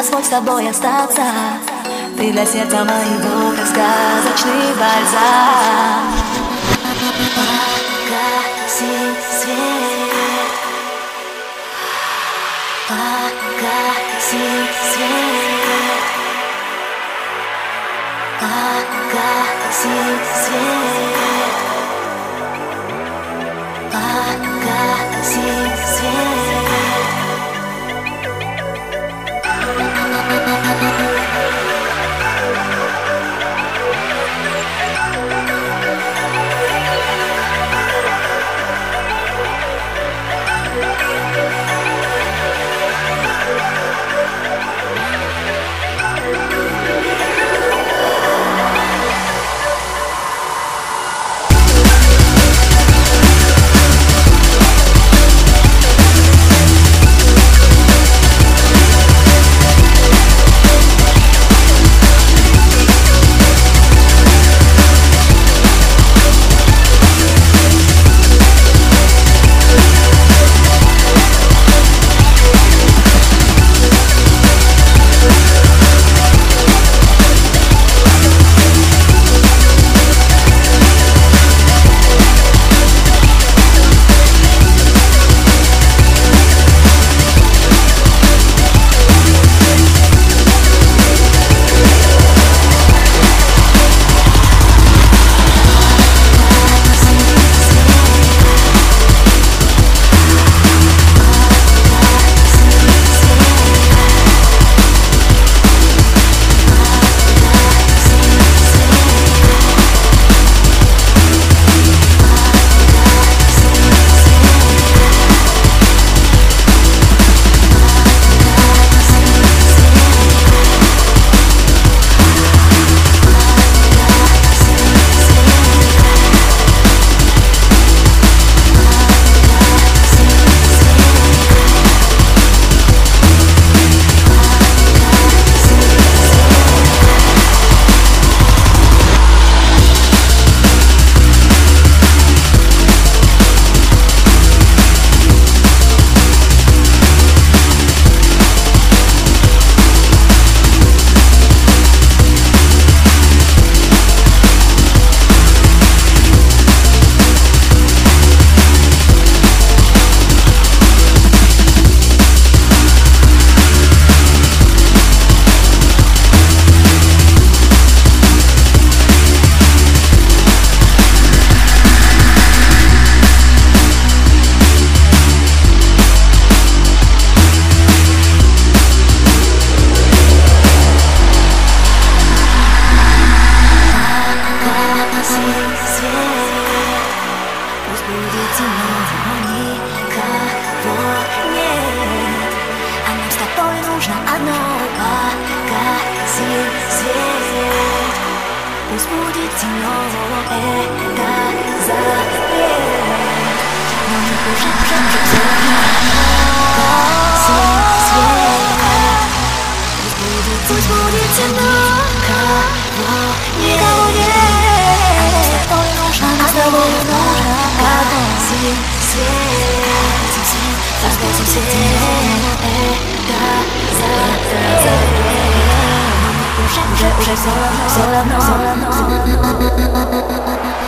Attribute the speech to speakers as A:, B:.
A: позволь с тобой остаться. Ты для сердца моего, как сказочный бальзам. Погаси свет, погаси свет, погаси свет, погаси свет. Пусть будет темно, это запрет. Но не хуже, пусть будет темно, никого нет. А с тобой нужно погасить свет. Пусть свет, это запрет. Уже все равно, все равно.